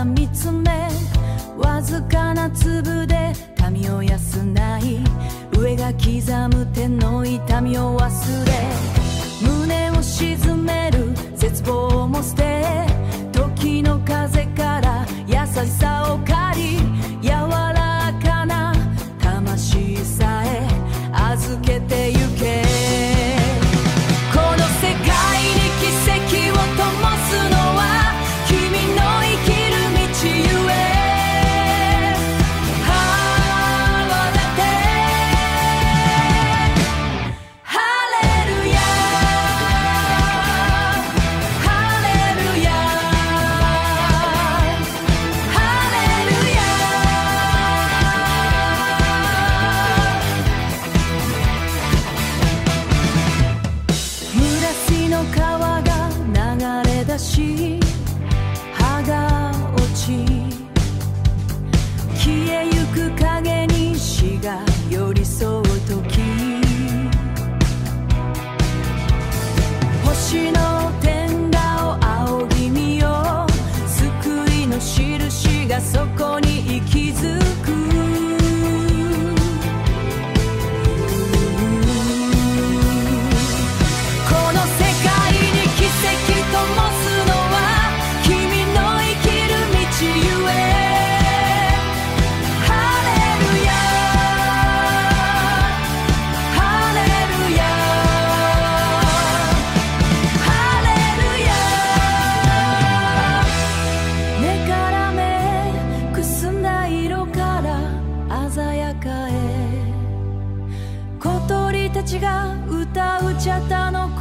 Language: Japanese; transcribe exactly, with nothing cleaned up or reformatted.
ら見つめ、わずかな粒で髪を休ない上が刻む手の痛みを忘れ、胸を沈める絶望も捨て、時の風から優しさを借り、柔らかな魂さえ預けてゆけ。この世界に奇跡を灯すのは君の生きる道ゆえ。ハレルヤハレルヤハレルヤ。紫の川が流れ出し、葉が落ち、消えゆく影に死が寄り添う時、星の天顔仰ぎ見よ、救いの印がそこに息づく。この世界に奇跡灯すのは君の生きる道ゆえ。ハレルヤハレルヤハレルヤ。目から目くすんだ色から鮮やかへ、小鳥たちが歌う茶田の